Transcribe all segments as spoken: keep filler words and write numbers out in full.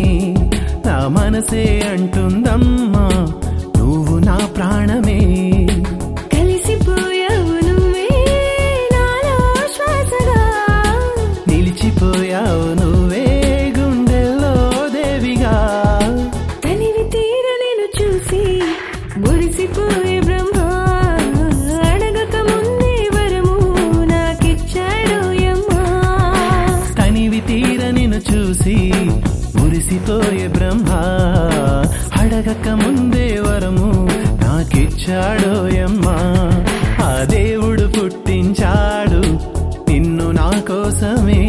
నా మనసే అంటుందమ్మా నువ్వు నా ప్రాణమే. కలిసిపోయావు నువ్వే నాలో శ్వాసగా, నిలిచిపోయావు నువ్వే గుండెల్లో దేవిగా. తనివి తీర నేను చూసి మురిసిపోయే బ్రహ్మ, అడగక ముందే వరము నాకిచ్చాడోయమ్మా. తనివి తీర నిన్ను చూసి మురిసిపోయే బ్రహ్మ, అడగక ముందే వరము నాకిచ్చాడోయమ్మా. ఆ దేవుడు పుట్టించాడు నిన్ను నా కోసమే.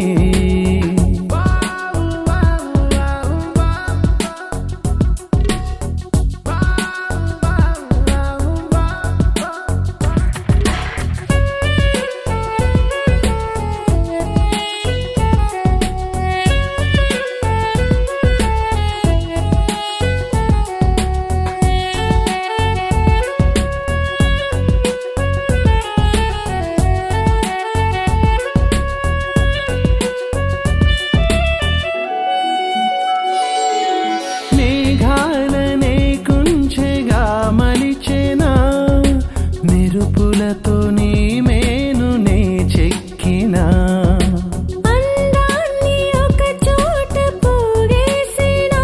మెరుపులతో నీ మేను నే చెక్కినా, అందాన్ని ఒక చోట పోగేసినా,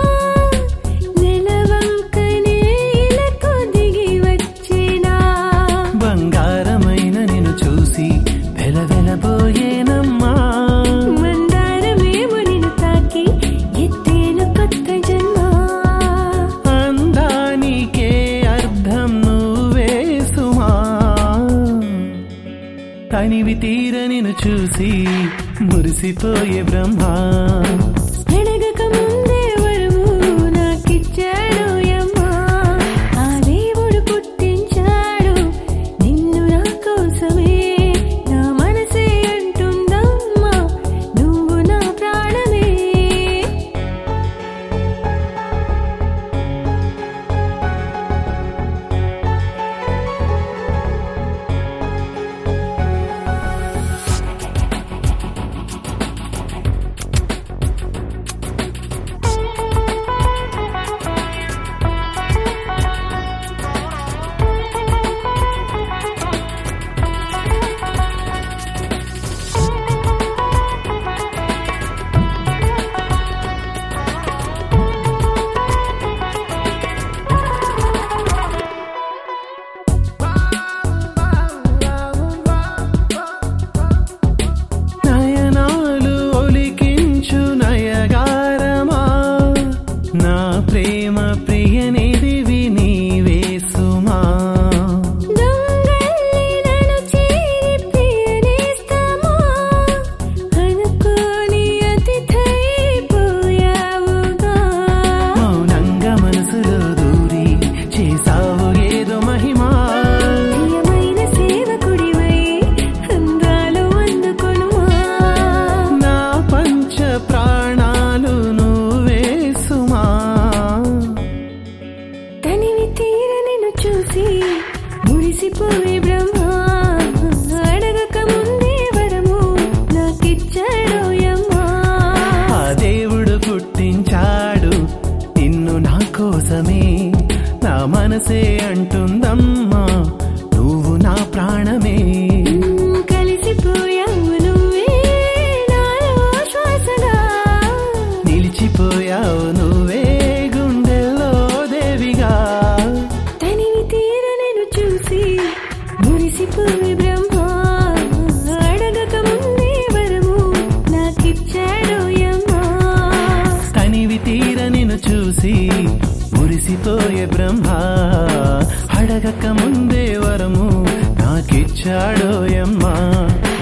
నెలవంకనే ఇలకు దిగి వచ్చినా. బంగారమైన నిన్ను చూసి వెలవెలబోయేనమ్మా, మందారమేమో నిన్ను తాకి ఎత్తేను కొత్త జన్మ. అందానికే అర్థం నువ్వే సుమా. తనివి తీర నిన్ను చూసి మురిసిపోయే బ్రహ్మ, అడగక ముందే వరము నాకిచ్చాడోయమ్మా. ఆ దేవుడు పుట్టించాడు నిన్ను నా కోసమే. నా మనసే అంటుందమ్మా నువ్వు నా ప్రాణమే. నయనాలు ఒలికించు నయగారమా, నా ప్రేమ ప్రియనిధివి నీవే సుమా. దొంగల్ని నన్ను చేరి ప్రియనేస్తమా, అనుకోని అతిథైపోయావుగా. మౌనంగా మనసులో దూరి చేసావు ఏదో మహిమా. ప్రియమైన సేవకుడివై అందాలు అందుకొనుమా. నా పంచ ప్రాణాలు నువ్వే సుమా. తనివి తీర నిన్ను చూసి మురిసిపోయే బ్రహ్మ, అడగక ముందే వరము నాకిచ్చాడోయమ్మా. ఆ దేవుడు పుట్టించాడు నిన్ను నా కోసమే. నా మనసే అంటుందమ్మా నువ్వు నా ప్రాణమే. కలిసిపోయావు నువ్వే నాలో శ్వాసగా, నిలిచిపోయావు నువ్వే గుండెల్లో దేవిగా. తనివి తీర నేను చూసి మురిసిపోయే బ్రహ్మ, అడగక ముందే వరము నాకిచ్చాడోయమ్మా. తనివి తీర నిన్ను చూసి మురిసిపోయే బ్రహ్మ, అడగక ముందే వరము నాకిచ్చాడోయమ్మా.